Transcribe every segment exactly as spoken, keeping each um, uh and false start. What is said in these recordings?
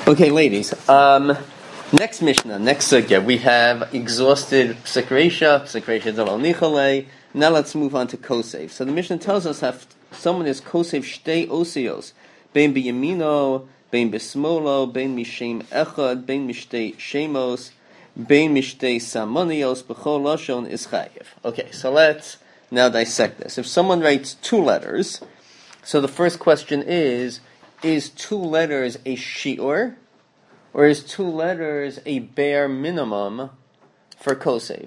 Okay, ladies. Um, next Mishnah, next sugya, we have exhausted Psek Reisha, Psek Reisha Dalal Nichale. Now let's move on to Kosev. So the Mishnah tells us that someone is Kosev Shtei Osios, Bein B'Yamino, Bein B'Smolo, Bein Mishem Echad, Bein Mishtei Shemos, Bein Mishtei Samonios, B'chol Lashon is Chayev. Okay, so let's now dissect this. If someone writes two letters, so the first question is, is two letters a shi'ur, or is two letters a bare minimum for kosev?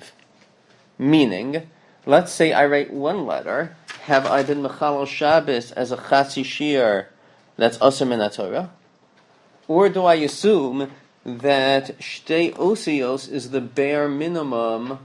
Meaning, let's say I write one letter, have I been mechalal Shabbos as a chatzi shi'ur that's aser min haTorah? Or do I assume that shtei osios is the bare minimum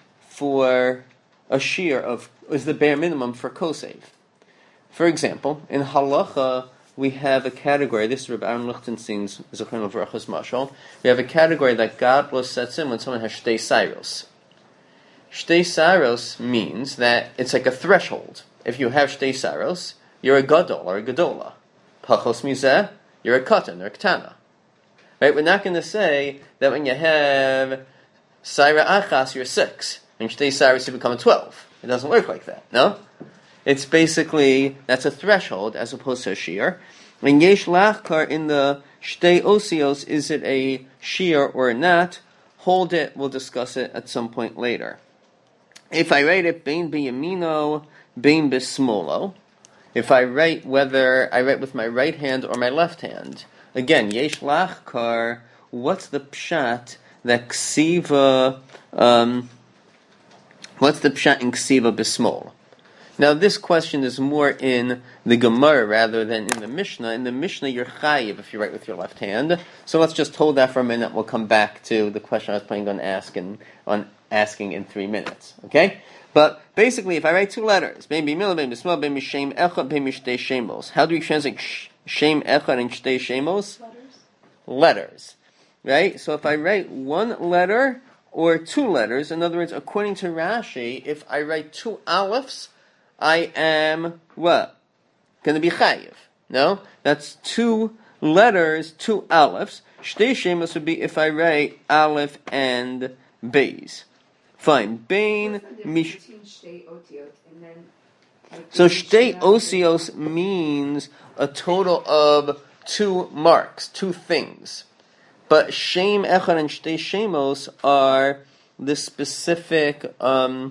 for a shi'ur of, is the bare minimum for kosev? For example, in halacha, we have a category, this is Rabbi Aaron Lichtenstein's Zechron Levrachos Mashal, we have a category that Gadlus sets in when someone has Shtei Sairos. Shtei Sairos means that it's like a threshold. If you have Shtei Sairos, you're a Gadol or a Gadola. Pachos Mizeh, you're a Katan or a Ktana. Right? We're not going to say that when you have Saira Achas, you're six, and Shtei Sairos, you become a twelve. It doesn't work like that, no? It's basically, that's a threshold as opposed to a shear. And yesh lachkar in the shtei osios, is it a shear or not? Hold it, we'll discuss it at some point later. If I write it, bein b'yamino, bein b'smolo, if I write whether I write with my right hand or my left hand, again, yesh lachkar, what's the pshat that ksiva, um, what's the pshat in ksiva b'smol? Now, this question is more in the Gemara rather than in the Mishnah. In the Mishnah, you're chayiv if you write with your left hand. So let's just hold that for a minute. We'll come back to the question I was planning on asking, on asking in three minutes. Okay? But basically, if I write two letters, bein b'mila, bein b'smol, bein b'shem echad, bein b'shtei shemos. How do we translate shem echad and shtei shemos? Letters. Letters. Right? So if I write one letter or two letters, in other words, according to Rashi, if I write two alepphs, I am, what? Going to be chayiv. No? That's two letters, two alephs. Shtei shemos would be if I write aleph and beis. Fine. Bain, mish... So shtei osios means a total of two marks, two things. But shem echad and shtei shemos are the specific... Um,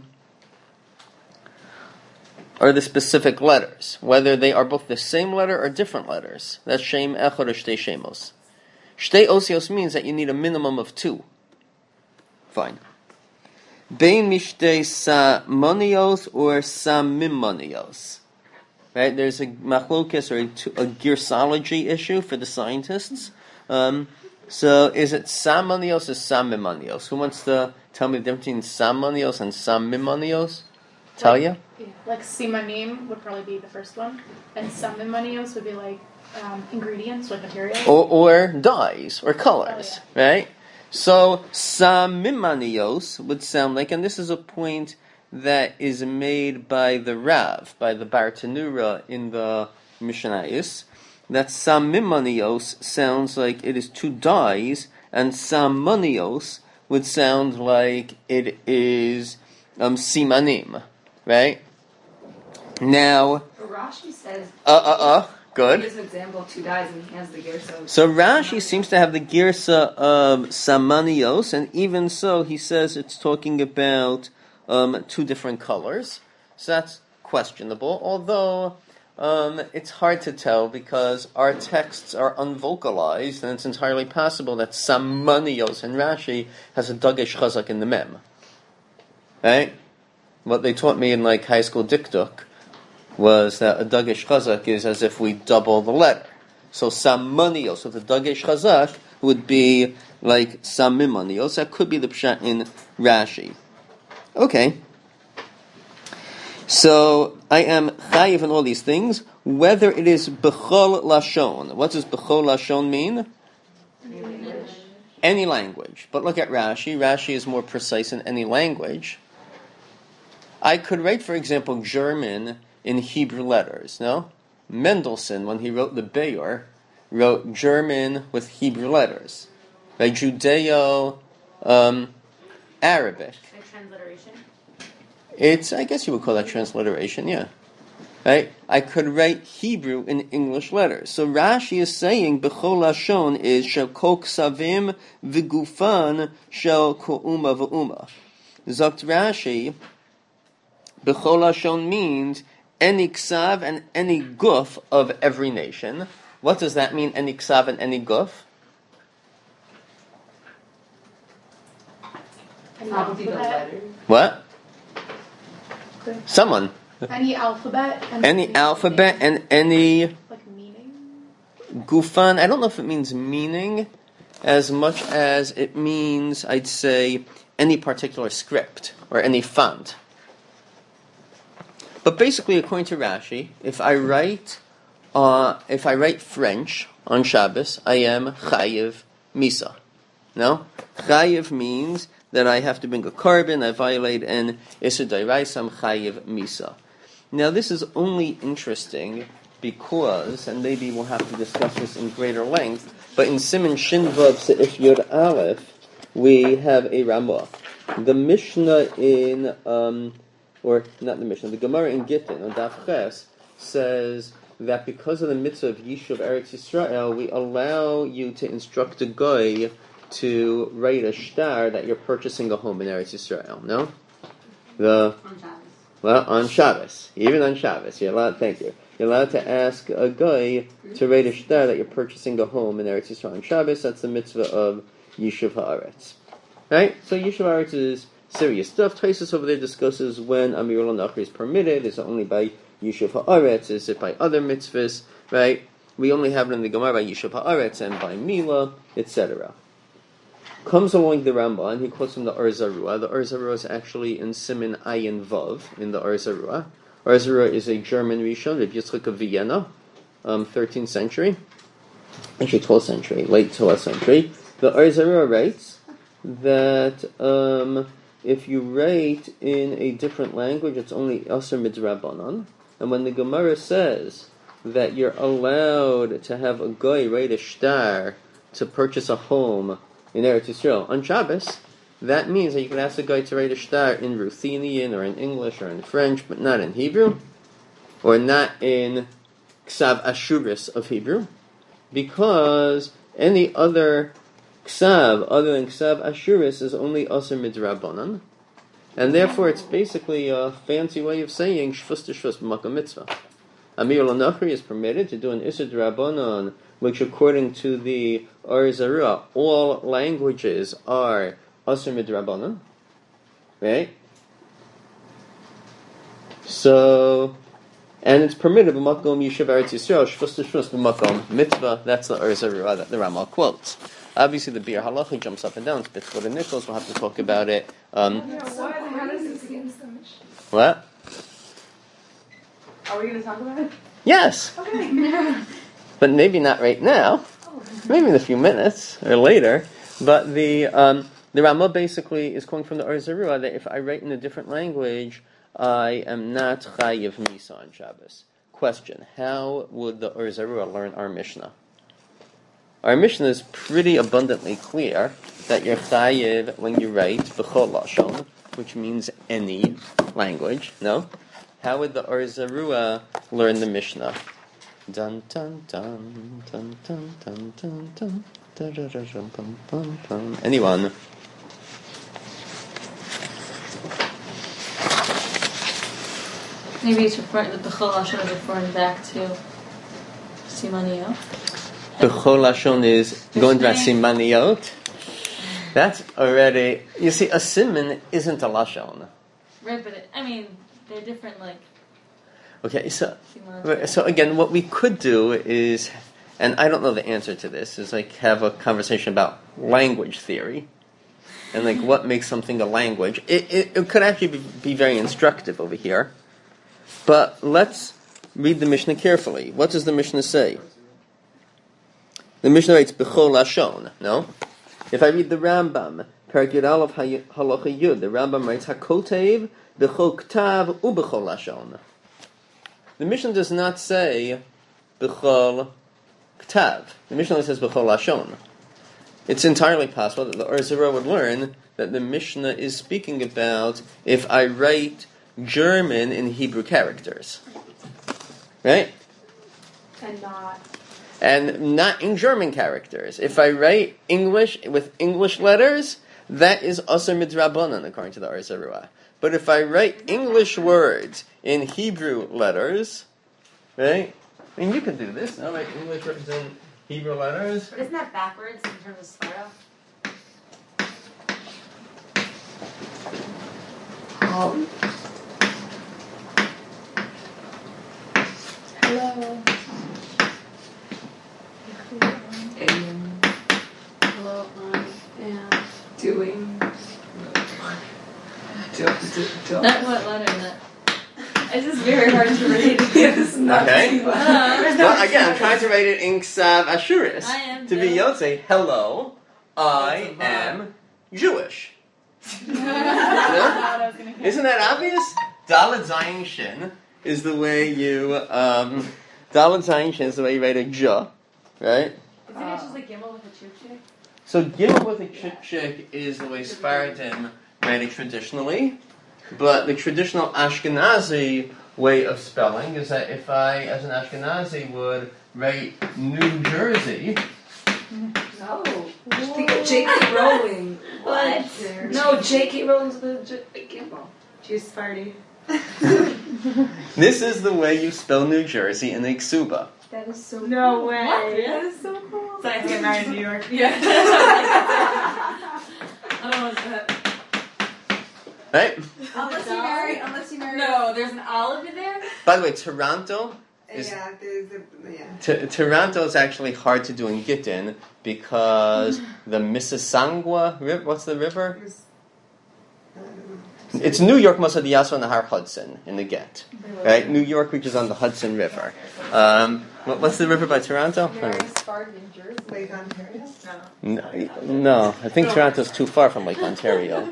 are the specific letters, whether they are both the same letter or different letters. That's shem echad or shtei shemos. Shtei osios means that you need a minimum of two. Fine. Bein mishtei samonios or samimonios. Right? There's a machlokes or a, a gearsology issue for the scientists. Um, so is it samonios or samimonios? Who wants to tell me the difference between samonios and samimonios? Tell you? Yeah, like simanim would probably be the first one, and samimanios would be like um, ingredients, like materials. Or, or dyes, or colors, oh, yeah. Right? So, samimanios would sound like, and this is a point that is made by the Rav, by the Bartanura in the Mishnayos, that samimanios sounds like it is two dyes, and samonios would sound like it is um, simanim. Right? Now... Rashi says... Uh, uh, uh, good. He gives an example of two dyes and he has the girsa. So Rashi seems to have the girsa of samanios, and even so, he says it's talking about um, two different colors. So that's questionable, although um, it's hard to tell because our texts are unvocalized, and it's entirely possible that samanios in Rashi has a dagesh chazak in the mem. Right? What they taught me in like high school dikduk was that a dagesh chazak is as if we double the letter. So samonios, so the dagesh chazak would be like samimonios. That could be the pshat in Rashi. Okay. So I am chayiv in all these things, whether it is b'chol lashon. What does b'chol lashon mean? English. Any language. But look at Rashi. Rashi is more precise in any language. I could write, for example, German in Hebrew letters, no? Mendelssohn, when he wrote the Beyor, wrote German with Hebrew letters, right? Judeo um, Arabic. Like transliteration. It's, I guess you would call that transliteration, yeah. Right? I could write Hebrew in English letters. So Rashi is saying B'chol Lashon is Shel Kol Ksavim V'Gufan Shel Ko'uma V'Uma. Zokt Rashi, B'chol Lashon means any ksav and any guf of every nation. What does that mean, any ksav and any guf? Any Probably the alphabet. letter. What? Someone. Any alphabet. And Any alphabet and any like meaning. gufan. I don't know if it means meaning as much as it means, I'd say, any particular script or any font. But basically, according to Rashi, if I write, uh, if I write French on Shabbos, I am chayiv misa. No, chayiv means that I have to bring a carbon. I violate an isur d'oraisa. I'm chayiv misa. Now, this is only interesting because, and maybe we'll have to discuss this in greater length, but in Siman Shin Vav Seif Yud Aleph, we have a Ramah. The Mishnah in, um, or not the Mishnah, the Gemara in Gittin on Daf Ches says that because of the mitzvah of Yishuv Eretz Yisrael, we allow you to instruct a guy to write a shtar that you're purchasing a home in Eretz Yisrael. No, the On Shabbos. well on Shabbos, even on Shabbos, you're allowed. Thank you. You're allowed to ask a guy to write a shtar that you're purchasing a home in Eretz Yisrael on Shabbos. That's the mitzvah of Yishuv Haaretz. Right? So Yishuv Haaretz is serious stuff. Taisus over there discusses when Amir Nachri is permitted. Is it only by Yishuv Haaretz? Is it by other mitzvahs? Right? We only have it in the Gemara by Yishuv Haaretz and by Mila, et cetera. Comes along the Ramban, he quotes from the Or Zarua. The Or Zarua is actually in Siman Ayin Vav, in the Or Zarua. Or Zarua is a German Rishon, Reb Yitzchak of Vienna, um, thirteenth century, actually twelfth century, late twelfth century. The Or Zarua writes that um, if you write in a different language, it's only Aser Midrabanan. And when the Gemara says that you're allowed to have a guy write a shtar to purchase a home in Eretz Yisrael on Shabbos, that means that you can ask a guy to write a shtar in Ruthenian or in English or in French, but not in Hebrew, or not in Ksav Ashuris of Hebrew, because any other Ksav other than Ksav Ashuris is only Aser Midrabanan, and therefore it's basically a fancy way of saying Shvus to Shvus b'Makom Mitzvah. Amir Lanachri is permitted to do an Isur D'Rabbanan, which according to the Or Zarua, all languages are Aser Midrabanan, right? So, and it's permitted b'Makom Yishuv Eretz Yisrael, Shvus to Shvus b'Makom Mitzvah. That's the Or Zarua that the Ramah quotes. Obviously, the Bir Halacha jumps up and down. It's B'Tzvot and Nichols. We'll have to talk about it. Um, Yeah, what? How does this against the Mishnah? what? Are we going to talk about it? Yes, Okay. but maybe not right now. Maybe in a few minutes or later. But the um, the Ramah basically is quoting from the Or Zarua that if I write in a different language, I am not chayiv misa on Shabbos. Question: how would the Or Zarua learn our Mishnah? Our Mishnah is pretty abundantly clear that you're chayiv when you write b'chol lashon, which means any language. No? How would the Or Zarua learn the Mishnah? Dun dun dun dun dun dun dun dun dun dun dun dun dun dun dun. Anyone? Maybe it's referring, the B'chol Lashon is referring back to Simaniyot. B'chol lashon is going to simaniyot. That's already. You see, a siman isn't a lashon. Right, but it, I mean, they're different, like, Okay, so Simaniyot. so again, what we could do is, and I don't know the answer to this, is like have a conversation about language theory, and like what makes something a language. It it, it could actually be, be very instructive over here, but let's read the Mishnah carefully. What does the Mishnah say? The Mishnah writes B'chol Lashon. No, if I read the Rambam, Perek Yud Aleph Halacha Yud, the Rambam writes Hakotev B'chol Ktav uB'chol Lashon. The Mishnah does not say B'chol ktav. The Mishnah says b'chol lashon. It's entirely possible that the Or Zarua would learn that the Mishnah is speaking about if I write German in Hebrew characters. Right? And not. And not in German characters. If I write English with English letters, that is also midrabanan according to the Or Zarua. But if I write English words in Hebrew letters, right? I mean, you can do this. No, write English words in Hebrew letters. But isn't that backwards in terms of Sparta? Um, Hello. am Hello, I am. doing. Do, do, do. Not what letter that. It's just very hard to read. It's not Okay. too bad. Uh, Well, again, I'm trying to write it in Ksav Ashuris. I am To be too. Yotze, hello, I That's a vibe. am Jewish. Not what I was gonna get. Isn't that obvious? Dalet Zayin Shin is the way you, um, Dalet Zayin Shin is the way you write a J, right? Isn't it just like Gimel with a chuk chick? So Gimel with a chik chik is the way Sfardim write it traditionally, but the traditional Ashkenazi way of spelling is that if I, as an Ashkenazi, would write New Jersey, No. Just think of J K Rowling. What? No, J K Rowling's the J- Gimel. She's Sparty. this is the way you spell New Jersey in the Ksuba. That is so No cool. way. What? That is so cool. So I have to get married in New York. Yeah. I don't want that. Right? Unless you marry, unless you marry. No, there's an olive in there. By the way, Toronto is Yeah, there's a, yeah. T- Toronto is actually hard to do in Gittin because the Mississauga River. What's the river? It was, I don't know. It's New York, most of the Yasser Nahar Hudson in the Get. Right? New York reaches on the Hudson River. Um, what, what's the river by Toronto? Lake Ontario? No, no, I think Toronto's too far from Lake Ontario.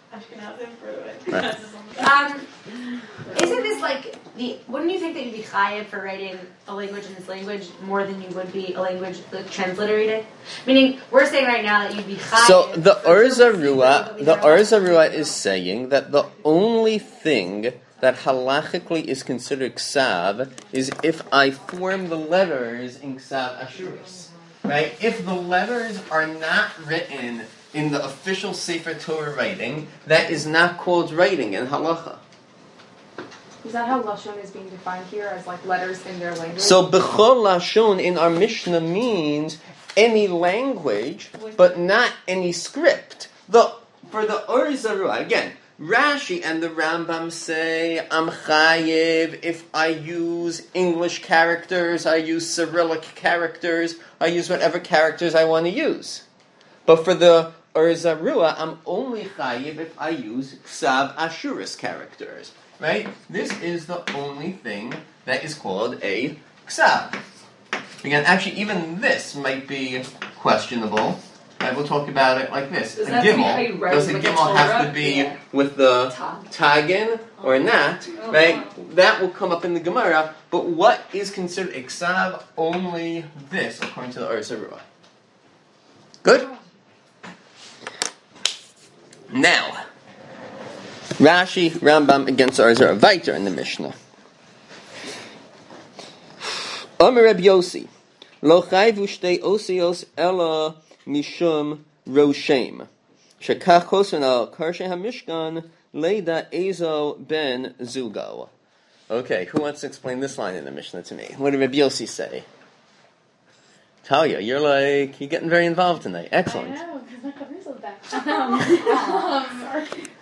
Right. Um, isn't this like the? Wouldn't you think that you'd be chayav for writing a language in this language more than you would be a language like, transliterated? Meaning, we're saying right now that you'd be chayav. So the for Or certain Zarua, languages, the but we Or don't have Zarua to. is saying that the only thing that halachically is considered ksav is if I form the letters in ksav ashuris. Right? If the letters are not written in the official Sefer Torah writing, that is not called writing in halacha. Is that how lashon is being defined here as like letters in their language? So b'chol lashon in our Mishnah means any language, but not any script. The for the Or Zarua, again, Rashi and the Rambam say I'm chayiv if I use English characters, I use Cyrillic characters, I use whatever characters I want to use. But for the Or Zarua, I'm only chayiv if I use Ksav Ashuris characters. Right? This is the only thing that is called a Ksav. Again, actually, even this might be questionable. Right? We'll talk about it like this. Does a that have to be how you gimel. write Does the like a gimel have Torah? to be Yeah. with the Tag. tagin or not? Oh, Right? wow. That will come up in the Gemara. But what is considered a Ksav? Only this, according to the Or Zarua. Good? Now, Rashi, Rambam against Or Zarua. Weiter in the Mishnah. Omer Reb Yossi, lo chayvu shtei osios ela mishum roshem, shekach chosen al karshe hamishkan leida ezo ben zugo. Okay, who wants to explain this line in the Mishnah to me? What did Reb Yossi say? Talia, you're like, you're getting very involved tonight. Excellent. I know, because my cover's so bad. Um,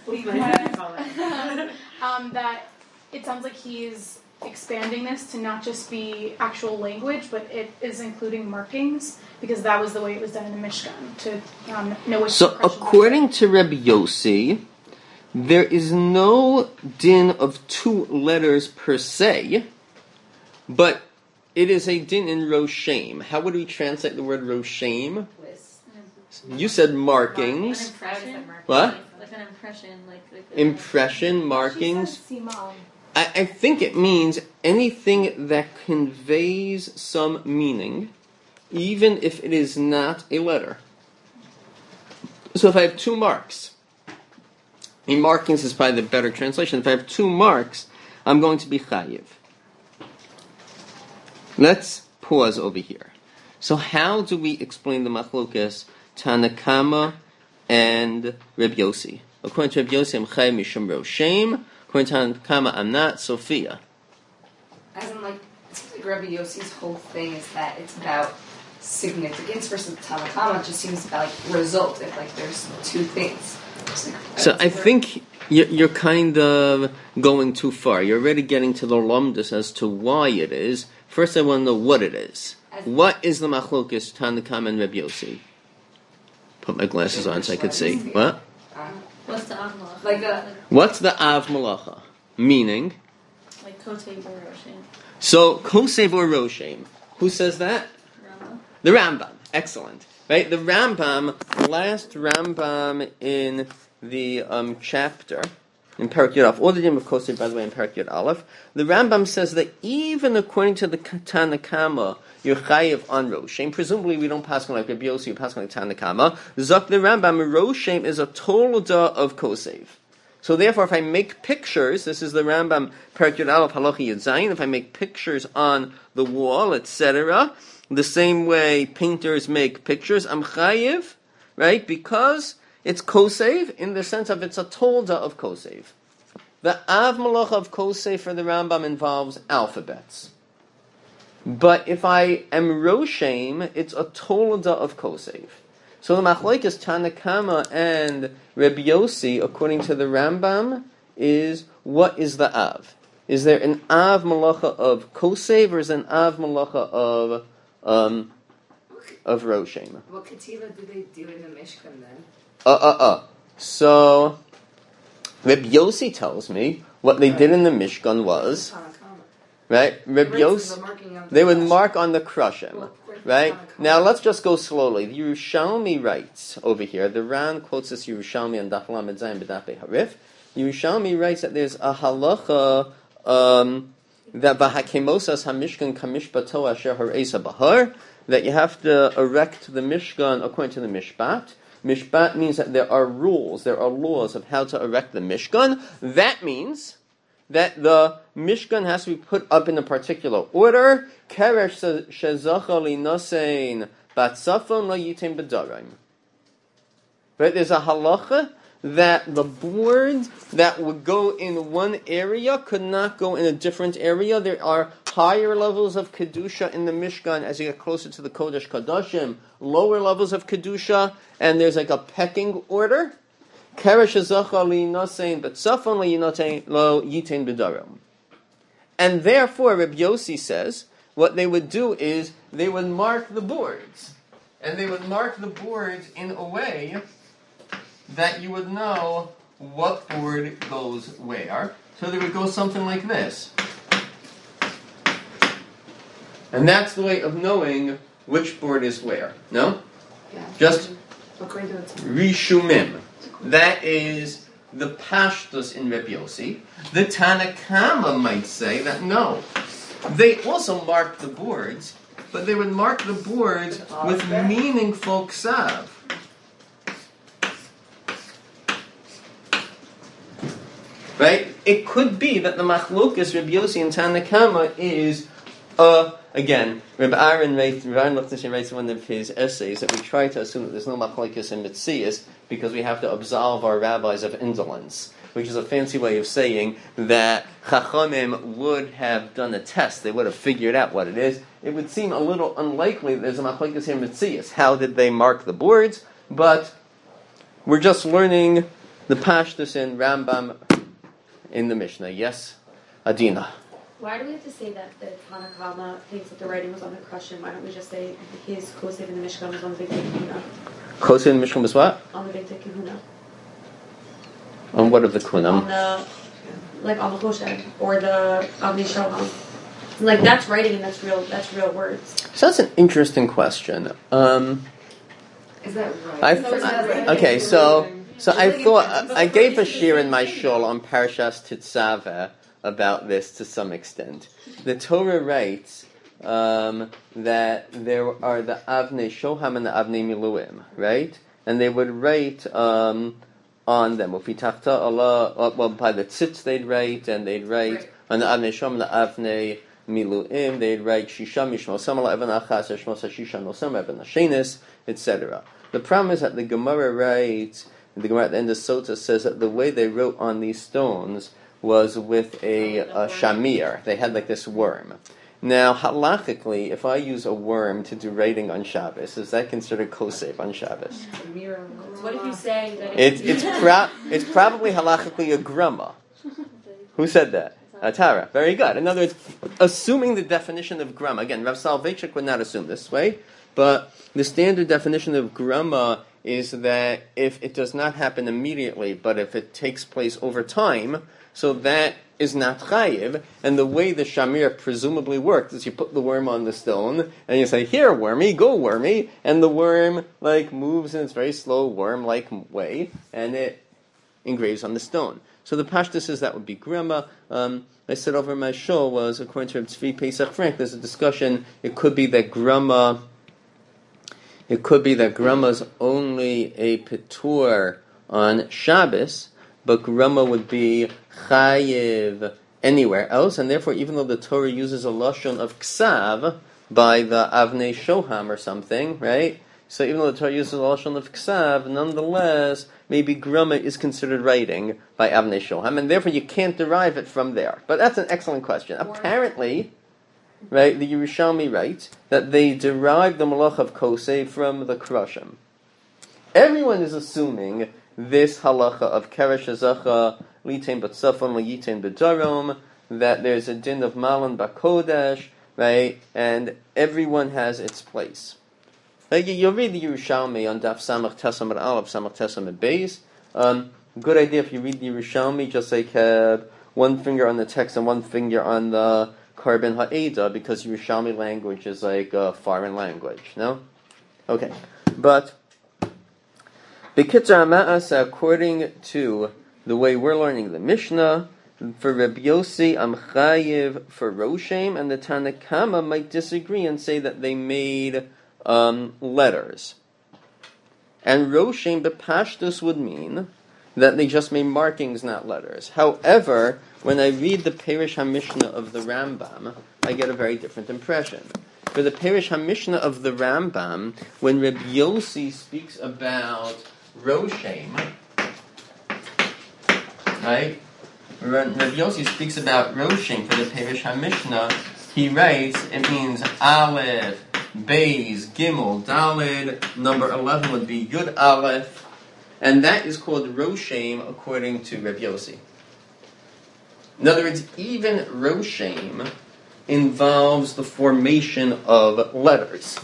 um, um, that it sounds like he's expanding this to not just be actual language, but it is including markings, because that was the way it was done in the Mishkan, to um, know which So impressions were according to Reb Yossi, there is no din of two letters per se, but it is a din in Roshem. How would we translate the word Roshem? You said An markings. impression. What? Like an impression, like, like Impression, markings. She said simam. I, I think it means anything that conveys some meaning even if it is not a letter. So if I have two marks, in markings is probably the better translation. If I have two marks, I'm going to be chayiv. Let's pause over here. So how do we explain the machlokas Tanakama and Reb Yossi? According to Reb Yossi, I'm chayiv mishum roshem. According to Tanakama, I'm not. Sophia. As in, like, it seems like Rabbi Yossi's whole thing is that it's about significance versus Tanakama. It just seems about, like, result if, like, there's two things. Like, so I think you're, you're kind of going too far. You're already getting to the lumdus as to why it is. First, I want to know what it is. What is the machlokas Tanakama and Reb Yossi? Put my glasses on so I could see. What? What's the Av Malacha? Like a... What's the Av Malacha? Meaning? Like Kotev or Roshem. So, Kosev or Roshem. Who says that? Rambam. The Rambam. Excellent. Right? The Rambam, last Rambam in the um, chapter, in Parak Yud Aleph, all the name of Kosev, by the way, in Parak Yud Aleph, the Rambam says that even according to the Tanakama, you're chayiv on Roshem. Presumably, we don't pass on like Rabbi Yossi, we pass on like Tanakama. Zok the Rambam, Roshem is a tolda of Kosev. So therefore, if I make pictures, this is the Rambam, Parak Yud Aleph, Halacha Yud Zayin, if I make pictures on the wall, et cetera, the same way painters make pictures, I'm chayiv, right? Because it's Kosev in the sense of it's a tolda of Kosev. The Av Malacha of Kosev for the Rambam involves alphabets. But if I am Roshem, it's a tolda of Kosev. So the machlokes Tanakama and Reb Yossi, according to the Rambam, is what is the Av? Is there an Av Malacha of Kosev or is there an Av Malacha of um, of Roshem? What Ketila do they do in the Mishkan then? Uh, uh, uh. So, Reb Yossi tells me what they did in the Mishkan was, right? Reb Yossi, they would mark on the Krushim, right? Now, let's just go slowly. The Yerushalmi writes over here, the Ran quotes this Yerushalmi on Daf Lamed Zayin B'Daf Harif. Yerushalmi writes that there's a halacha um, that v'hakemosas hamishkan kamishbato asher har'esa bahar, that you have to erect the Mishkan according to the Mishpat. Mishpat means that there are rules, there are laws of how to erect the Mishkan. That means that the Mishkan has to be put up in a particular order. Keresh shezacha li nasein batzafon la yitem b'darim. Right? There's a halacha that the boards that would go in one area could not go in a different area. There are higher levels of Kedusha in the Mishkan as you get closer to the Kodesh Kodashim, lower levels of Kedusha, and there's like a pecking order. And therefore, Reb Yossi says, what they would do is, they would mark the boards. And they would mark the boards in a way that you would know what board goes where. So they would go something like this. And that's the way of knowing which board is where. No? Yeah. Just According to the Rishumim. That is the Pashtus in Reb Yossi. The Tanakama might say that no. They also mark the boards, but they would mark the boards with meaningful ksav. Right? It could be that the machlokas Reb Yossi and Tanakama is, uh, again, Reb Aaron writes, Reb Aaron Lichtenstein writes in one of his essays that we try to assume that there's no machlokas in Metzias because we have to absolve our rabbis of indolence, which is a fancy way of saying that Chachamim would have done a test. They would have figured out what it is. It would seem a little unlikely that there's a machlokas in Metzias. How did they mark the boards? But we're just learning the Pashtus in Rambam in the Mishnah. Yes, Adina. Why do we have to say that the Tanakama thinks that the writing was on the Krushim? Why don't we just say his Kosev in the Mishkan was on the Big Kahuna? Kosev in the Mishkan was what? On the Big Kahuna. On what of the Kunam? On the, like on the Choshed or the Avnei Shoham. Like that's writing and that's real. That's real words. So that's an interesting question. Um, Is that right? I th- okay, so so I thought I gave a shir in my shul on Parashas Tetzaveh about this to some extent. The Torah writes um, that there are the Avnei Shoham and the Avnei Miluim, right? And they would write um, on them. Ufitachta Allah, well, by the tzitz they'd write, and they'd write Right. on the Avnei Shoham and the Avnei Miluim, they'd write Shisha Mishmo Samala Evan Achas, Shmo Shisha Nosam Evan Ashenis, et cetera. The problem is that the Gemara writes, the Gemara at the end of Sota says that the way they wrote on these stones was with a, a shamir. They had like this worm. Now, halachically, if I use a worm to do writing on Shabbos, is that considered kosef on Shabbos? A mirror. So what if you say that It's it's pro- it's probably halachically a grumma. Who said that? Uh, Tara. Very good. In other words, assuming the definition of grumma. Again, Rav Soloveitchik would not assume this way, but the standard definition of grumma is that if it does not happen immediately, but if it takes place over time, so that is not chayiv. And the way the shamir presumably worked is you put the worm on the stone, and you say, here, wormy, go, wormy, and the worm, like, moves in its very slow worm-like way, and it engraves on the stone. So the pashtus says that would be grumma. Um, I said over my show was, according to Tzvi Pesach Frank, there's a discussion, it could be that grumma, it could be that grumma's only a petur on Shabbos, but grumma would be chayiv anywhere else, and therefore, even though the Torah uses a lashon of ksav by the Avnei Shoham or something, right? So even though the Torah uses a lashon of ksav, nonetheless, maybe grumma is considered writing by Avnei Shoham, and therefore you can't derive it from there. But that's an excellent question. Apparently, right, the Yerushalmi writes that they derived the malach of kosei from the Krushim. Everyone is assuming this halacha of keresh hazacha litain batzafon liyitain b'darom, that there's a din of malan bakodesh, right, and everyone has its place. Like, you'll read the Yerushalmi on Daf Samach Tesam at Aleph, Samach Tesam at Beis. Um, good idea if you read the Yerushalmi, just like have one finger on the text and one finger on the Karban Ha'eda, because Yerushalmi language is like a foreign language, no? Okay, but B'kitzur Ma'as, according to the way we're learning the Mishnah, for Rabbi Yossi, I'm chayiv for Roshem, and the Tanakama might disagree and say that they made um, letters. And Roshem b'pashtus would mean that they just made markings, not letters. However, when I read the Perish HaMishnah of the Rambam, I get a very different impression. For the Perish HaMishnah of the Rambam, when Rabbi Yossi speaks about Roshem, right? Rabbi Yossi speaks about Roshem for the Perish HaMishnah, he writes, it means Aleph, Beis, Gimel, Dalid, number eleven would be Yud Aleph, and that is called Roshem according to Rabbi Yossi. In other words, even Roshem involves the formation of letters.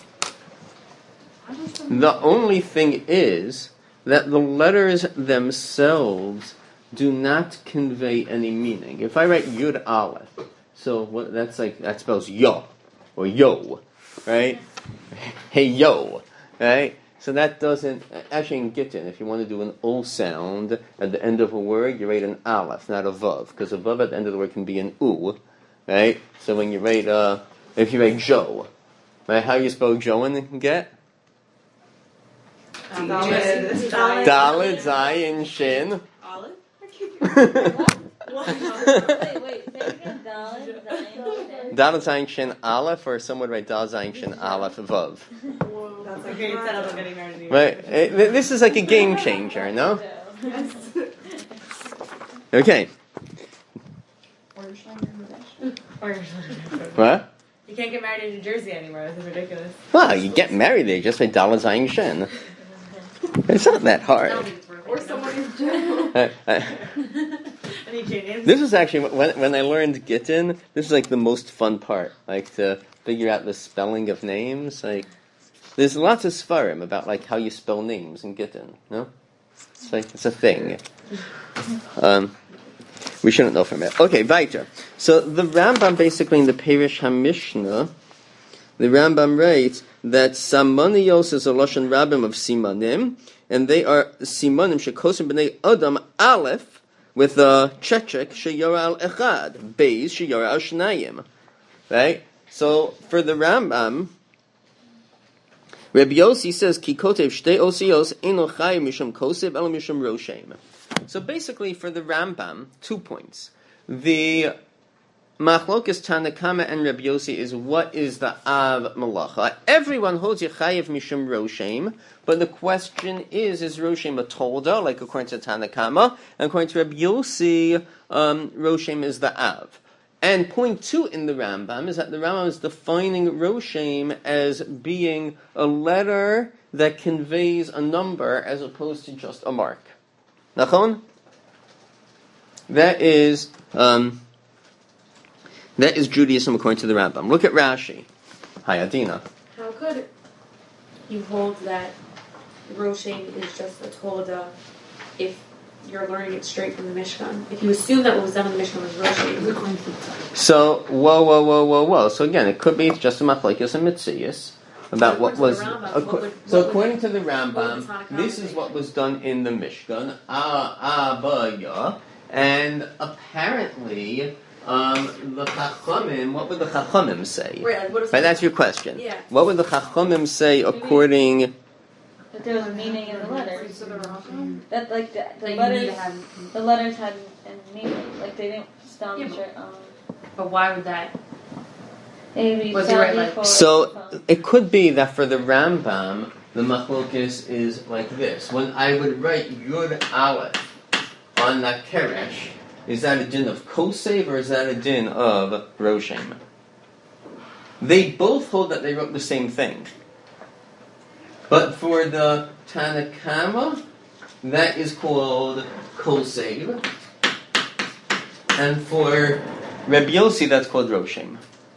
The only thing is that the letters themselves do not convey any meaning. If I write Yud Aleph, so what, that's like, that spells yo, or yo, right? Hey yo, right? So that doesn't, actually in Gittin, if you want to do an O sound at the end of a word, you write an Aleph, not a Vav, because a Vav at the end of the word can be an U, right? So when you write, uh, if you write Joe, right, how you spell Joe in Get? Daled, Zayin, Shin. Olive? Wait, wait, say it again. Daled, Zayin, Daled, Zayin, Shin, Aleph, or someone would write Dal, Zayin, Shin, Aleph, Vav. That's a great setup of getting married. Right? Eh, This is like a game changer, no? Okay. What? You can't get married in New Jersey anymore. This is ridiculous. Well, you get married there just by Daled, Zayin, Shin. It's not that hard. Or someone in jail. Uh, uh, Any changes? This is actually, when when I learned Gittin, this is like the most fun part, like to figure out the spelling of names. Like, there's lots of svarim about like how you spell names in Gittin, no? It's like, it's a thing. Um, we shouldn't know from it. Okay, weiter. So the Rambam basically in the Perish HaMishnah, the Rambam writes that Samaniyos is a Lashon Rabbim of Simanim, and they are Simanim shekosim b'nei Adam Aleph with a Chechek sheyora al Echad, Beis sheyora al Shnayim. Right? So for the Rambam, Rabbi Yossi says, Ki kotev shtei osios eno chay mishum kosev elo mishum roshem. So basically for the Rambam, two points. The Machlokas Tanakama and Rabbi Yossi is what is the Av Malacha. Everyone holds Yechayev Mishum Roshem, but the question is, is Roshem a Tolda, like according to Tanakama, and according to Rabbi Yossi, um, Roshem is the Av. And point two in the Rambam is that the Rambam is defining Roshem as being a letter that conveys a number as opposed to just a mark. Nachon? That is... Um, That is Judaism according to the Rambam. Look at Rashi. Hi, Adina. How could you hold that Roshem is just a Toledo if you're learning it straight from the Mishkan? If you assume that what was done in the Mishkan was Roshem. So, whoa, whoa, whoa, whoa, whoa. So again, it could be just a machlokes and mitzias about what was... Rambam, Acco- what would, so what according would, to the Rambam, this is what was done in the Mishkan. Ah, abaya. And apparently... Um, the Chachamim, what would the Chachamim say? Right, like what is right, that's your question. Yeah. What would the Chachamim say according... But there was a meaning in the letters. So the Rambam? That like the, the That you need letters, to have- the letters had a meaning. Like they didn't sound Yeah, sure. Um, But why would that? maybe Was he right, like- for So, it could be that for the Rambam, the Machlokes is like this. When I would write Yud Aleph on that Keresh, is that a din of Kosev or is that a din of Roshem? They both hold that they wrote the same thing. But for the Tanakama, that is called Kosev. And for Rabbi Yossi, that's called Roshem.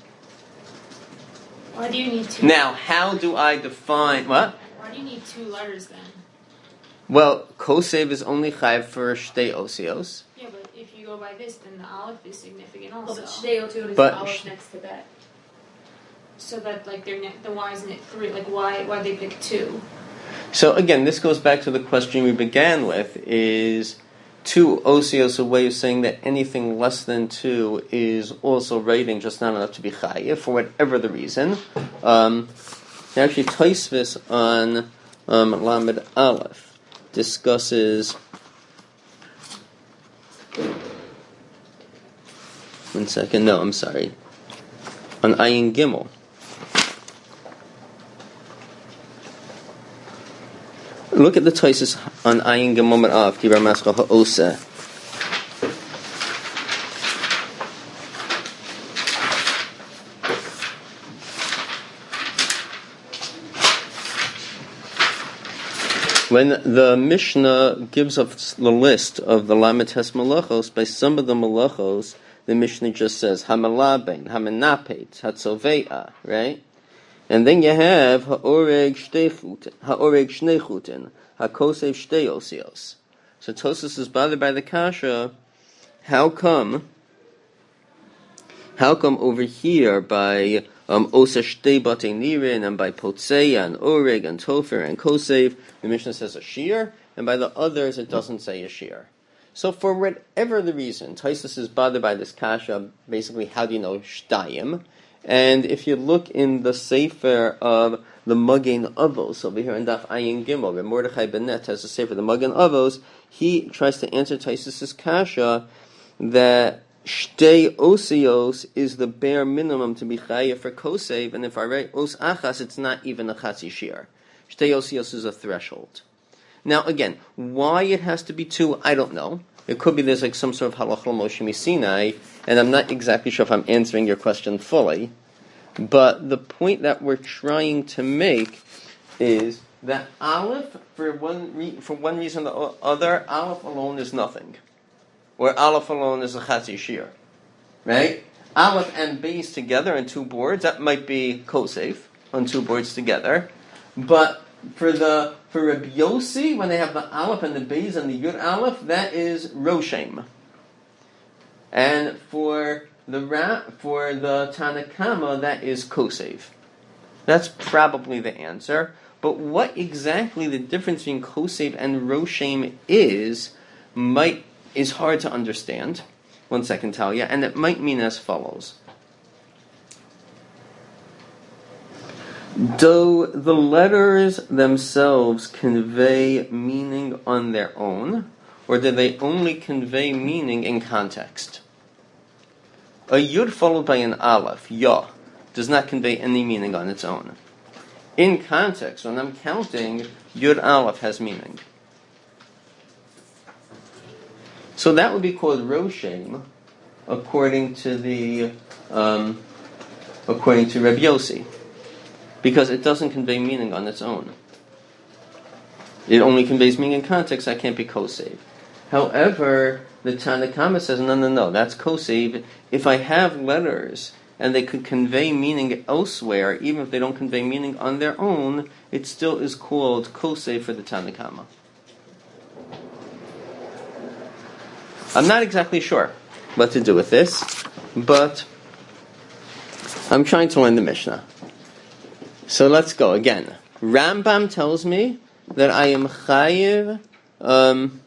Why do you need two? Now, how do I define... What? Why do you need two letters then? Well, Kosev is only chayv for Shtei Osios. Yeah, but if you go by this, then the aleph is significant Well, also. but Shtei Otiot is But the aleph sh- next to that. So that like they're ne- then why isn't it three? Like why why they pick two? So again, this goes back to the question we began with, is two Osios a way of saying that anything less than two is also writing just not enough to be chayiv, for whatever the reason. Um, actually, Tosfos on um, Lamed Aleph discusses... One second, no, I'm sorry. On Ayin Gimel. Look at the Tosfos on Ayin Gimel Med Av, Kibar Maskal Ha'oseh. When the Mishnah gives us the list of the Lamites Malachos, by some of the Malachos, the Mishnah just says Hamalaben, Hamenapet, Hatzove'a, right? And then you have Ha'oreg Shnei Chutin, Ha'kosev Shtei Osios. So Tosfos is bothered by the kasha. How come? How come over here by um, Osa Shtei Batei Nirin and by Potseya and Oreg and Tofer and Kosev, the Mishnah says a shear, and by the others it doesn't say a shear. So for whatever the reason, Tosfos is bothered by this kasha. Basically, how do you know Shtayim? And if you look in the Sefer of the Magen Avos, over here in Daf Ayin Gimel, where Mordechai Benet has a Sefer, the Magen Avos, he tries to answer Tosfos' kasha that Shtei Osios is the bare minimum to be chayav for Kosev, and if I write Os Achas, it's not even a Chatzi Shir. Shtei Osios is a threshold. Now, again, why it has to be two, I don't know. It could be there's like some sort of halachah Moshe Sinai, and I'm not exactly sure if I'm answering your question fully. But the point that we're trying to make is that Aleph, for one re- for one reason or the other, Aleph alone is nothing. Where Aleph alone is a Chatzi Shir. Right? Aleph and Beis together on two boards, that might be Kosev on two boards together. But for the for Rabbi Yossi, when they have the Aleph and the Beis and the Yud Aleph, that is Roshem. And for the Ra, for the Tanakama, that is Kosev. That's probably the answer. But what exactly the difference between Kosev and Roshem is, might is hard to understand. One second, Talia, and it might mean as follows. Do the letters themselves convey meaning on their own, or do they only convey meaning in context? A yud followed by an aleph, ya, does not convey any meaning on its own. In context, when I'm counting, yud aleph has meaning. So that would be called roshem, according to the um, according to Reb Yossi, because it doesn't convey meaning on its own. It only conveys meaning in context. That can't be kosev. However, the Tanakama says, no, no, no, that's kosev. If I have letters and they could convey meaning elsewhere, even if they don't convey meaning on their own, it still is called kosev for the Tanakama. I'm not exactly sure what to do with this, but I'm trying to learn the Mishnah. So let's go again. Rambam tells me that I am chayiv. Um,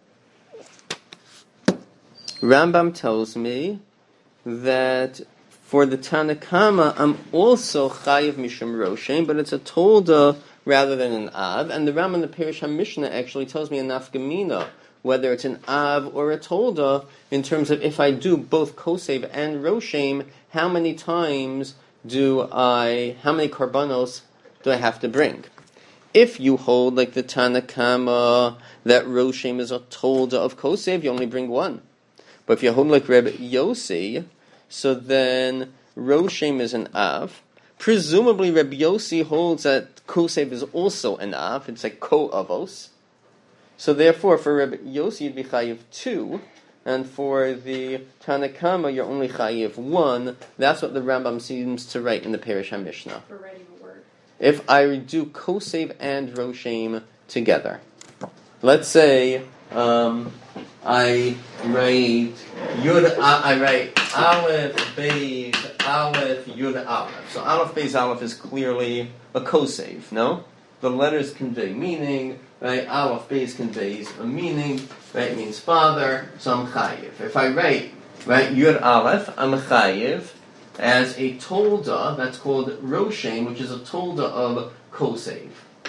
Rambam tells me that for the Tanakama, I'm also chayiv mishum roshem, but it's a tolda rather than an av. And the Rambam in the Perish HaMishnah actually tells me a nafkamina, whether it's an av or a tolda, in terms of if I do both kosev and roshem, how many times do I, how many korbanos do I have to bring? If you hold like the Tanakama that roshem is a tolda of kosev, you only bring one. But if you hold like Reb Yossi, so then roshem is an av. Presumably Reb Yossi holds that kosev is also an av. It's like ko-avos. So therefore, for Reb Yossi, you'd be chayiv two, and for the Tanakama, you're only chayiv one. That's what the Rambam seems to write in the Perish HaMishnah. For writing a word. If I do kosev and roshem together, let's say um, I write yud. I write aleph, beis, aleph, yud, aleph. So aleph, beis, aleph is clearly a kosev. No, the letters convey meaning. Right, aleph, beis conveys a meaning. Right, means father. So I'm chayiv. If I write right yud aleph, I'm chayiv as a tolda. That's called roshem, which is a tolda of kosev.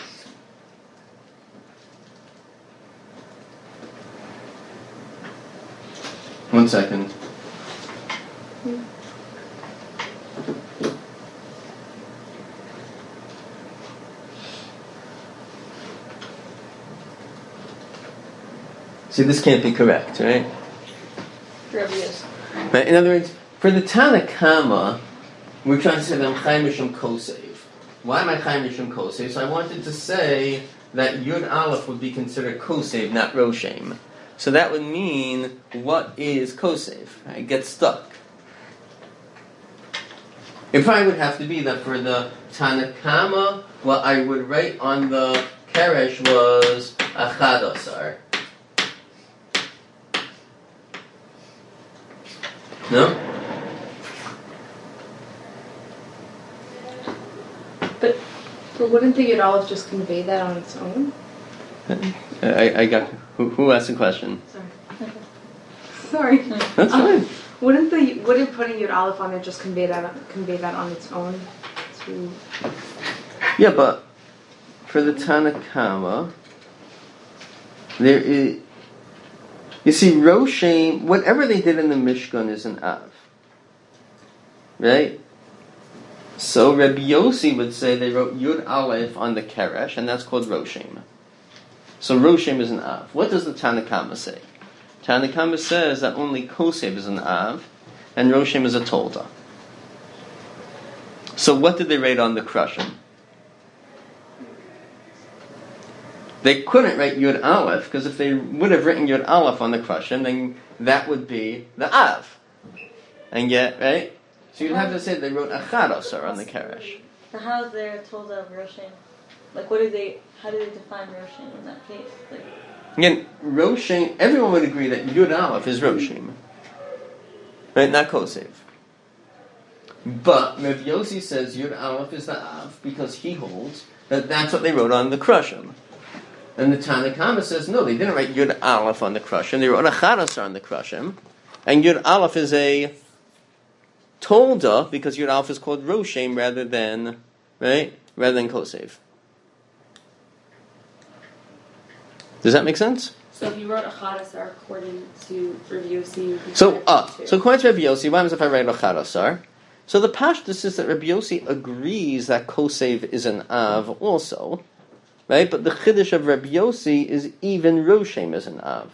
One second. See, this can't be correct, right? Yes. Right? In other words, for the Tanakama, we're trying to say that I'm chaim mishum kosev. Why am I chaim mishum kosev? So I wanted to say that yud aleph would be considered kosev, not roshem. So that would mean, what is kosev? I get stuck. It probably would have to be that for the Tanakama, what I would write on the keresh was achadasar. No? But, but wouldn't the Yud Aleph just convey that on its own? I, I got... Who, who asked the question? Sorry. Sorry. That's um, fine. Wouldn't the wouldn't putting Yud Aleph on it just convey that convey that on its own? To... Yeah, but for the Tanakama, there is... You see, roshem, whatever they did in the Mishkan is an av. Right? So Reb Yossi would say they wrote Yud Aleph on the Keresh, and that's called roshem. So roshem is an av. What does the Tanakama say? Tanakama says that only kosev is an av, and roshem is a tolda. So what did they write on the Krushim? They couldn't write Yud Aleph, because if they would have written Yud Aleph on the Krushim, then that would be the Av. And yet, right? So you'd have to say they wrote Achadosar on the Keresh. So how is there a tolda of Roshem? Like, what do they, how do they define Roshem in that case? Like, Again, Roshem, everyone would agree that Yud Aleph is Roshem. Right? Not Kosev. But Rav Yossi says Yud Aleph is the Av, because he holds that that's what they wrote on the Krushim. And the Tanakama says, no, they didn't write Yud Aleph on the Krushim. They wrote Achadasar on the Krushim. And Yud Aleph is a tolda, because Yud Aleph is called Roshem rather than, right, rather than kosev. Does that make sense? So if you wrote Achadasar according to Rabbi Yossi, you could So, write uh, two. so according to Rabbi Yossi, what happens if I write Achadasar? So the pashtus is that Rabbi Yossi agrees that kosev is an av also, right? But the chiddush of Rabbi Yossi is even Roshem is an av.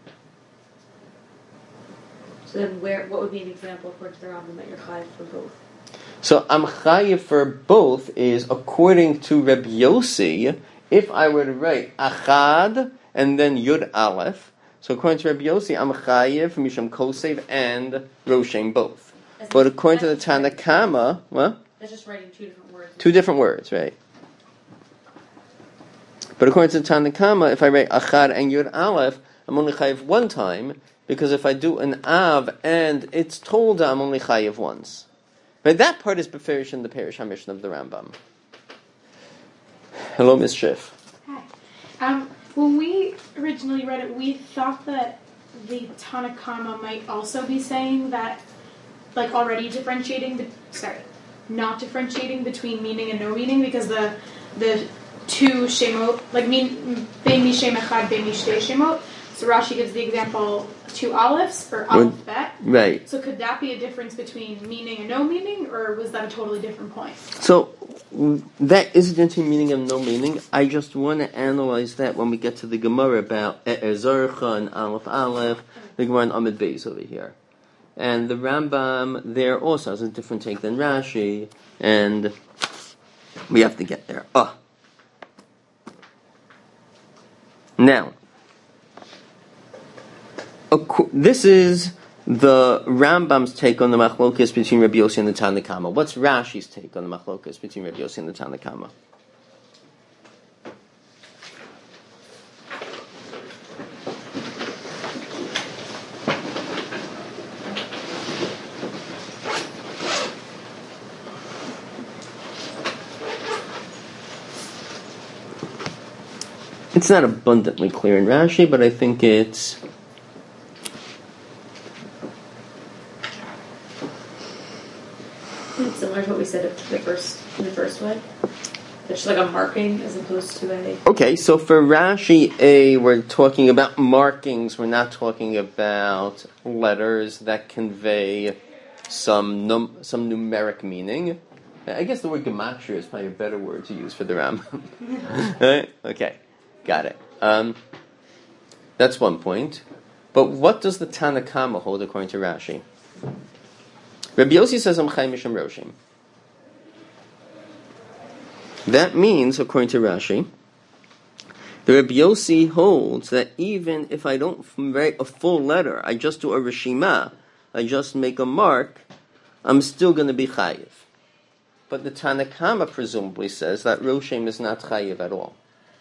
So then, where what would be an example according to the Rambam that you're chayiv for both? So I'm chayiv for both is according to Rabbi Yossi. If I were to write achad and then yud aleph, so according to Rabbi Yossi, I'm chayiv misham kosev and roshem both. That's But just- according to the that's just writing- Tanakama, what? That's just writing two different words. Two different words, right? But according to the Tanakama, if I write achad and yud aleph, I'm only chayiv one time, because if I do an av and it's told I'm only chayiv once. But that part is beferish in the Perish HaMishnah of the Rambam. Hello, Miss Schiff. Hi. Um, when we originally read it, we thought that the Tanakama might also be saying that, like, already differentiating, the, sorry, not differentiating between meaning and no meaning, because the the two shemot, like, mean, bein mi shem echad, bein mi shtei shemot. So Rashi gives the example two olives, or aleph bet. Right. So could that be a difference between meaning and no meaning, or was that a totally different point? So mm, that is a different meaning of no meaning. I just want to analyze that when we get to the Gemara about E'ezorcha and Aleph Aleph, the Gemara in Amid Beis over here. And the Rambam there also has a different take than Rashi, and we have to get there. Oh. Now, this is the Rambam's take on the machlokas between Rabbi Yossi and the Tanakama. What's Rashi's take on the machlokas between Rabbi Yossi and the Tanakama? It's not abundantly clear in Rashi, but I think it's It's similar to what we said at the first in the first way. It's just like a marking as opposed to a. okay. So for Rashi A, we're talking about markings. We're not talking about letters that convey some num- some numeric meaning. I guess the word gematria is probably a better word to use for the Rambam. Right? Okay, got it. Um, that's one point. But what does the Tanakama hold according to Rashi? Rabbi Yossi says, I'm Chaim Misham Roshim. That means, according to Rashi, the Rabbi Yossi holds that even if I don't write a full letter, I just do a reshima, I just make a mark, I'm still going to be chayiv. But the Tanakama presumably says that Roshem is not chayiv at all.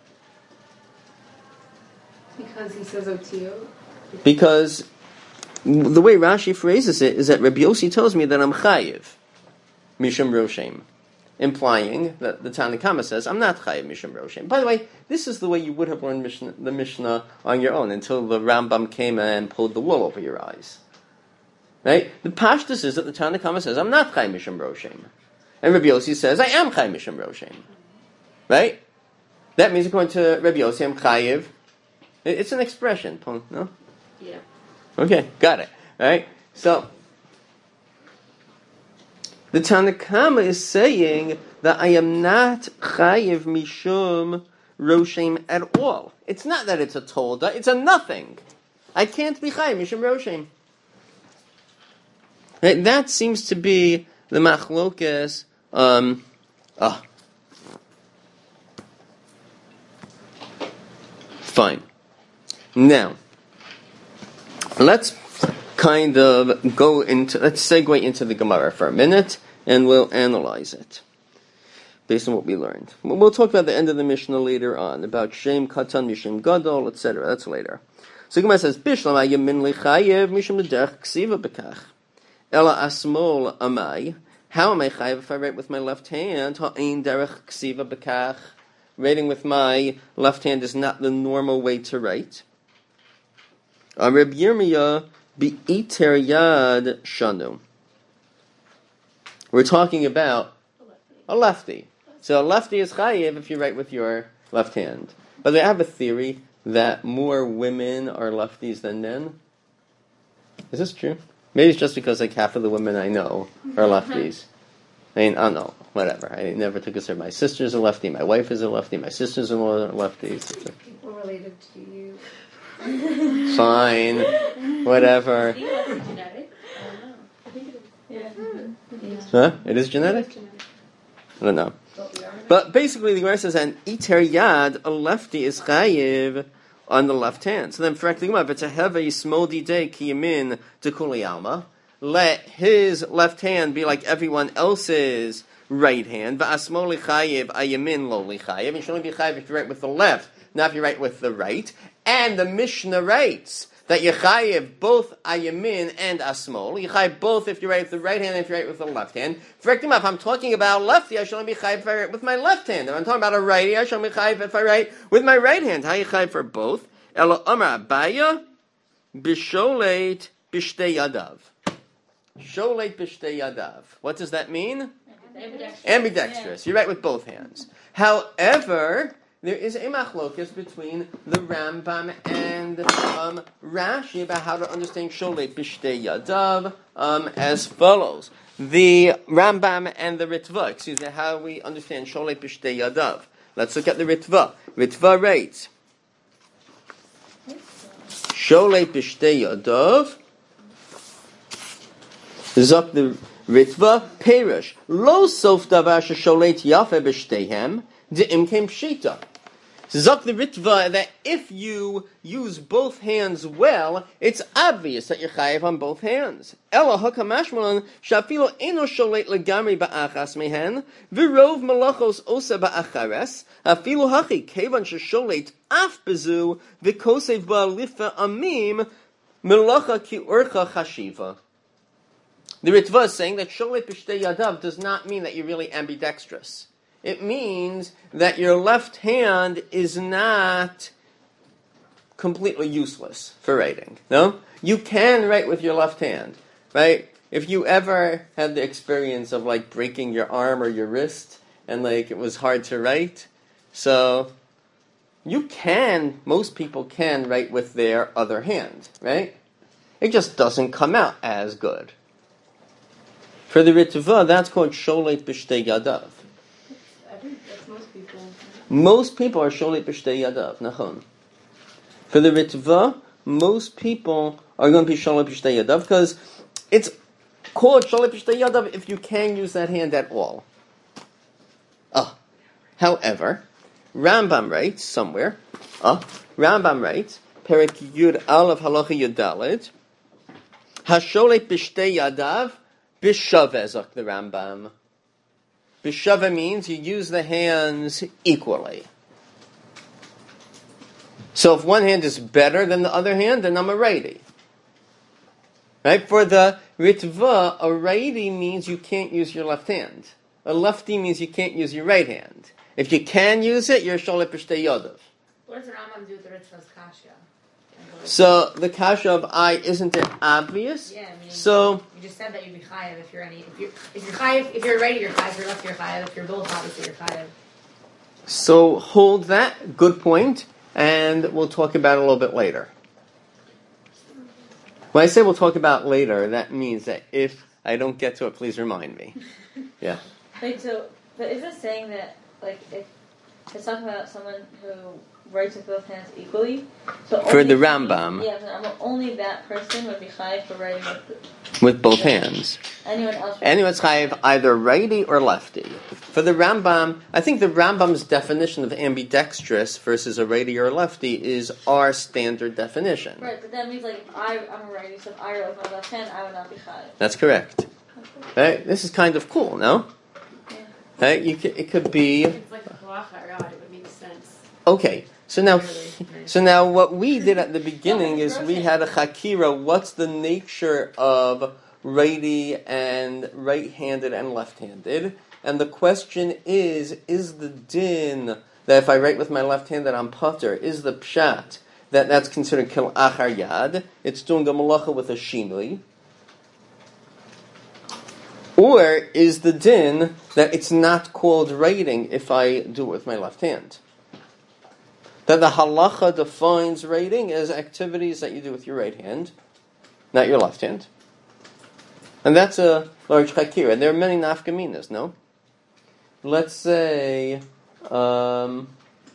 Because he says O T O? Because the way Rashi phrases it is that Rabbi Yossi tells me that I'm chayiv, mishum roshem, implying that the Tanakama says I'm not chayiv mishum roshem. By the way, this is the way you would have learned Mishnah, the Mishnah on your own until the Rambam came and pulled the wool over your eyes. Right? The pashtus is that the Tanakama says I'm not chayiv mishum roshem, and Rabbi Yossi says I am chayiv mishum roshem. Right? That means according to Rabbi Yossi, I'm chayiv. It's an expression, no? Yeah. Okay, got it. Right? So, the Tanakama is saying that I am not chayiv mishum roshem at all. It's not that it's a tolda, it's a nothing. I can't be chayiv mishum roshem. Right? That seems to be the machlokas. Um, ah. Fine. Now, let's kind of go into, let's segue into the Gemara for a minute, and we'll analyze it, based on what we learned. We'll talk about the end of the Mishnah later on, about Shem, Katan, Mishim, Gadol, et cetera. That's later. So Gemara says, Bishlam ayamin lechayev, Mishim ledech, ksiva bekach. Ela asmol amai. How am I chayev if I write with my left hand? Ha'ein derech ksiva bekach. Writing with my left hand is not the normal way to write. Reb Yirmiyah bi'iter yad shanu. We're talking about a lefty. So lefty is chayiv if you write with your left hand. But I have a theory that more women are lefties than men. Is this true? Maybe it's just because like half of the women I know are lefties. I mean, I don't know, whatever. I never took a survey. My sister's a lefty, my wife is a lefty, my sisters-in-law are lefties. People related to you. Fine, whatever. Do you know it's genetic? I don't know. I think it is. Yeah. Huh? It is genetic? I don't know. But basically, the Gemara says, an iter yad, a lefty is chayiv on the left hand. So then, for Ekligma, it's a heve smoldi de kiyamin to kuli alma. Let his left hand be like everyone else's right hand. Va'asmoli chayiv, ayamin loli chayiv. You should only be chayiv if you write with the left, not if you write with the right. And the Mishnah writes that you chayiv both ayamin and asmol. You chayiv both if you write with the right hand and if you write with the left hand. For Ekligma, if I'm talking about lefty, I should only be chayiv if I write with my left hand. If I'm talking about a righty, I should only be chayiv if I write with my right hand. How you chayiv for both? Elo amar abaya bisholet bishtei yadav. Sholet bishtei yadav. What does that mean? Ambidextrous. Ambidextrous. You write with both hands. However, there is a machlokas between the Rambam and um, Rashi about how to understand sholet bishtei yadav um, as follows. The Rambam and the Ritva, excuse me, how we understand sholet bishtei yadav. Let's look at the Ritva. Ritva writes, sholet bishtei yadav. Zok the Ritva Perish Lo Sof Davar Sholet Yafe B'Shteihem De'im Kem Pshita. Zok the Ritva that if you use both hands well, it's obvious that you're chayiv on both hands. Ela Hakamashmalan Shafilo Eno Sholet Legamri Ba'achas Mehen V'Rov Malachos Osa Ba'achares Afilo Hachi Kevan Sholet Af Bezu V'Kosev Ba'Lifa Amim Melacha Ki Urcha Chashiva. The Ritva is saying that sholet b'shtei yadav does not mean that you're really ambidextrous. It means that your left hand is not completely useless for writing. No? You can write with your left hand, right? If you ever had the experience of like breaking your arm or your wrist and like it was hard to write, so you can, most people can write with their other hand, right? It just doesn't come out as good. For the Ritva, that's called sholet b'shtei yadav. I think that's most people. Most people are sholet b'shtei yadav, nachon. For the Ritva, most people are going to be sholet b'shtei yadav because it's called sholet b'shtei yadav if you can use that hand at all. Ah, however, Rambam writes somewhere. Ah, Rambam writes Perek Yud Aleph Halacha Yud Daled Hasholet b'shtei yadav. Bishaveh, the Rambam. Bishaveh means you use the hands equally. So if one hand is better than the other hand, then I'm a righty. Right? For the Ritva, a righty means you can't use your left hand. A lefty means you can't use your right hand. If you can use it, you're sholet b'shtei yadav. What does the Rambam do with the Ritva's kasha? So the kasha of I, isn't it obvious? Yeah, I mean, so you just said that you'd be chayiv if you're any if you're if you're chayiv if you're righty you're chayiv, if you're left you're chayiv, if you're both obviously you're chayiv. So hold that, good point, and we'll talk about it a little bit later. When I say we'll talk about later, that means that if I don't get to it, please remind me. Yeah. Wait, so, but is it saying that, like, if it's talking about someone who writes with both hands equally? So For only, the Rambam. Yeah, but only that person would be chayiv for writing with the, With both hands. anyone else. Anyone's chayiv either righty or lefty. For the Rambam, I think the Rambam's definition of ambidextrous versus a righty or a lefty is our standard definition. Right, but that means, like, if I, I'm a righty, so if I wrote with my left hand, I would not be chayiv. That's correct. Right? This is kind of cool, no? Yeah. Right? You could, it could be... It's like a halacha, right? It would make sense. Okay, so now, so now what we did at the beginning is we had a chakira. What's the nature of righty and right-handed and left-handed? And the question is, is the din that if I write with my left hand that I'm pater, is the pshat that that's considered kil achar yad? It's doing the malacha with a shinui. Or is the din that it's not called writing if I do it with my left hand? That the halacha defines writing as activities that you do with your right hand, not your left hand. And that's a large chakir. And there are many nafkaminas, no? Let's say, um,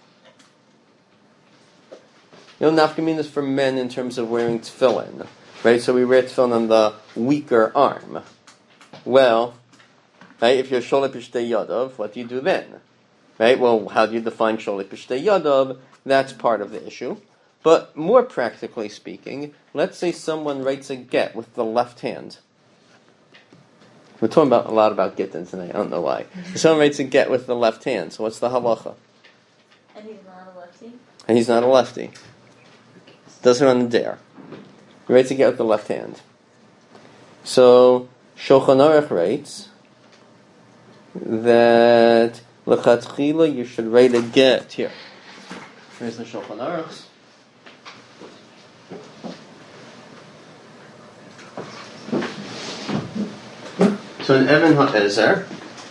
you know, nafkaminas for men in terms of wearing tefillin, right? So we wear tefillin on the weaker arm. Well, right, if you're sholei pishtei yadav, what do you do then? Right? Well, how do you define sholei pishtei yadav? That's part of the issue. But more practically speaking, let's say someone writes a get with the left hand. We're talking about a lot about gittin tonight. I don't know why. Someone writes a get with the left hand. So what's the halacha? And he's not a lefty. And he's not a lefty. Does it on the dare. He writes a get with the left hand. So Shulchan Aruch writes that lechatchila you should write a get here. Here's the Shulchan Aruch. So in Even HaEzer,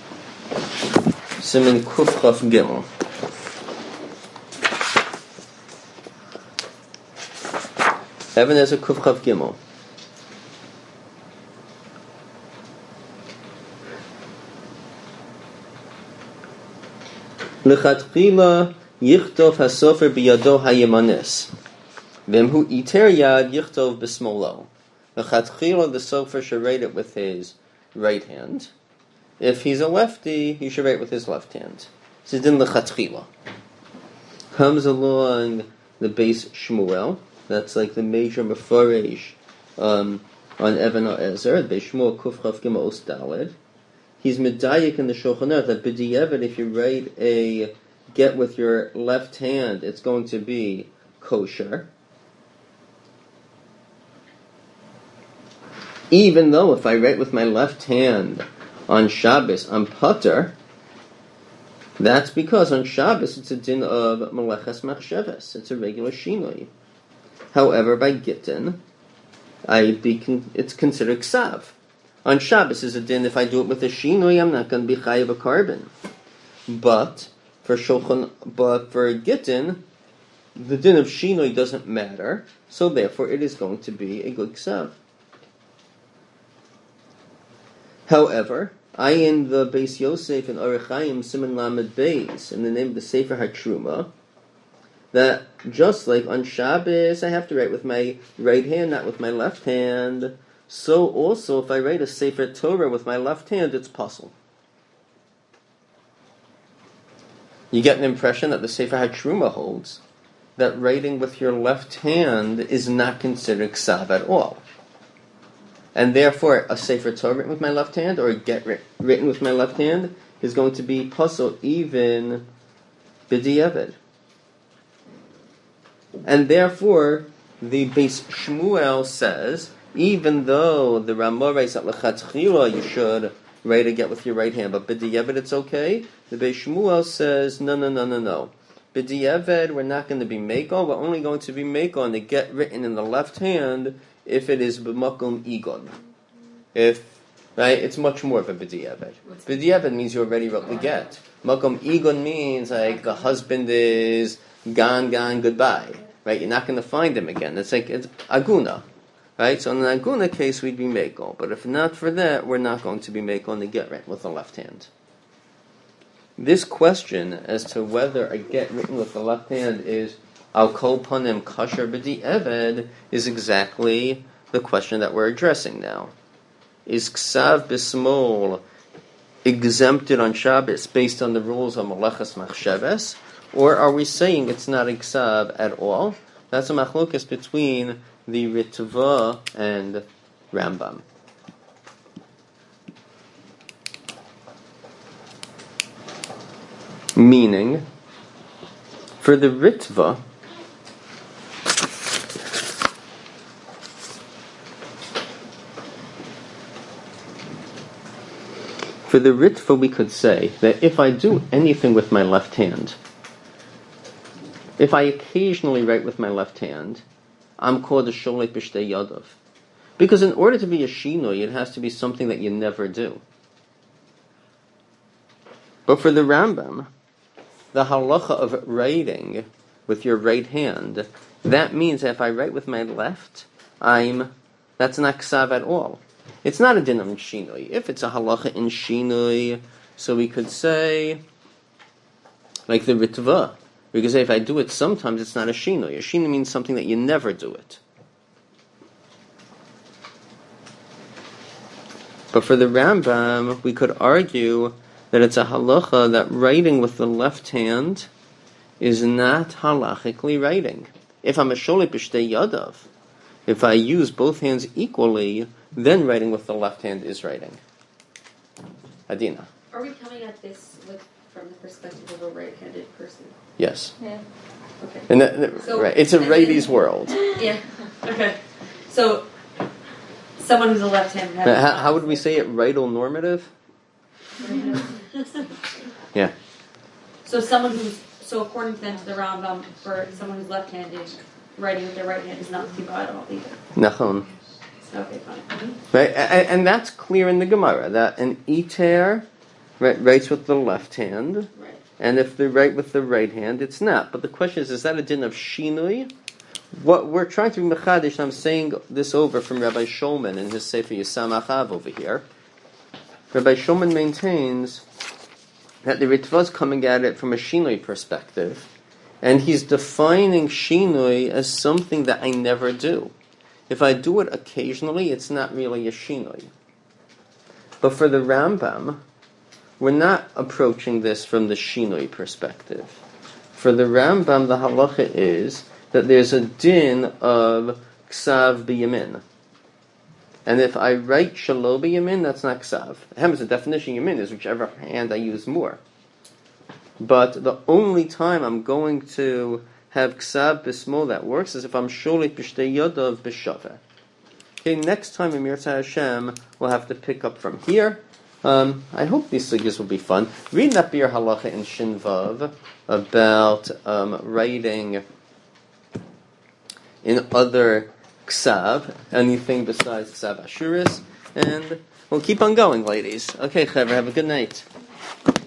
Siman Kuf Chaf Gimel. Even HaEzer Kuf Chaf Gimel. Lechatchila yichtov hasofer biyado hayemanis. V'emhu iter yad yichtov b'smolo. Lechatchila the sofer should write it with his right hand. If he's a lefty, he should write with his left hand. This is din lechatchila. Comes along the base Shmuel. That's like the major mefaresh um, on Even HaEzer. The base Shmuel Kuf Chaf Gimel Os Daled. He's medayik in the Shulchan Aruch that b'di'evet, if you write a get with your left hand, it's going to be kosher. Even though if I write with my left hand on Shabbos, I'm putter, that's because on Shabbos it's a din of meleches machsheves. It's a regular shinoi. However, by gittin, I be con- it's considered ksav. On Shabbos is a din, if I do it with a shinoi, I'm not going to be chayiv a carbon. But for shulchan, but for gittin, the din of shinoi doesn't matter, so therefore it is going to be a good ksav. However, I in the Beis Yosef and Orach Chaim Siman Lamed Beis, in the name of the Sefer HaTruma, that just like on Shabbos I have to write with my right hand, not with my left hand, so also if I write a Sefer Torah with my left hand, it's possible. You get an impression that the Sefer HaTruma holds that writing with your left hand is not considered ksav at all. And therefore, a Sefer Torah written with my left hand, or a get written with my left hand, is going to be puzzle even b'di'evet. And therefore, the Beis Shmuel says, even though the Ramah writes that lechatchila you should write a get with your right hand, but b'di'evet it's okay, the Beis Shmuel says, no, no, no, no, no. B'di'evet, we're not going to be meikol, we're only going to be meikol on the get written in the left hand, if it is b'makom igon. If, right, it's much more of a b'di'evet. B'di'evet means you already wrote the get. Makom igon means like the husband is gone, gone, goodbye. Right, you're not going to find him again. It's like, it's aguna. Right, so in an aguna case we'd be meikol. But if not for that, we're not going to be meikol on the get written with the left hand. This question as to whether a get written with the left hand is al kol panim kasher b'di'evet is exactly the question that we're addressing now. Is ksav b'smol exempted on Shabbos based on the rules of meleches machsheves, or are we saying it's not a ksav at all? That's a machlokas between the Ritva and Rambam. Meaning, for the Ritva, For the Ritva, we could say that if I do anything with my left hand, if I occasionally write with my left hand, I'm called a sholei pishtei yadav. Because in order to be a shinoi, it has to be something that you never do. But for the Rambam, the halacha of writing with your right hand, that means that if I write with my left, I'm that's not ksav at all. It's not a din of shinui. If it's a halacha in shinui, so we could say, like the Ritva, we could say if I do it sometimes, it's not a shinui. A shinui means something that you never do it. But for the Rambam, we could argue that it's a halacha that writing with the left hand is not halachically writing. If I'm a sholi b'shtei yadav, if I use both hands equally, then writing with the left hand is writing. Adina. Are we coming at this with, from the perspective of a right-handed person? Yes. Yeah. Okay. And that, that- So- right, it's a righty's world. Yeah. Okay. So, someone who's a left-handed. has- How, how would we say it? Rightal normative? Yeah. So someone who's so according to them to the Rambam, for someone who's left-handed, writing with their right hand is not kibbutz at all either. Nachon. Okay, fine. Right, and, and that's clear in the Gemara that an iter right, writes with the left hand, Right. and if they write with the right hand, it's not. But the question is, is that a din of shinui? What we're trying to be mechadish, and I'm saying this over from Rabbi Shulman in his Sefer Yisam Achav over here. Rabbi Shulman maintains that the Ritva is coming at it from a shinui perspective, and he's defining shinui as something that I never do. If I do it occasionally, it's not really a shinui. But for the Rambam, we're not approaching this from the shinui perspective. For the Rambam, the halacha is that there's a din of ksav b'yamin. And if I write shalo b'yamin, that's not ksav. Hem is the definition of yamin is whichever hand I use more. But the only time I'm going to have ksav b'smol that works is if I'm sholit b'shtei yodav b'shaveh. Okay, next time in Mirza Hashem, we'll have to pick up from here. Um, I hope these sugyas will be fun. Read that Bir Halacha in Shinvav about um, writing in other ksav, anything besides ksav ashuris, and we'll keep on going, ladies. Okay, Chaver, have a good night.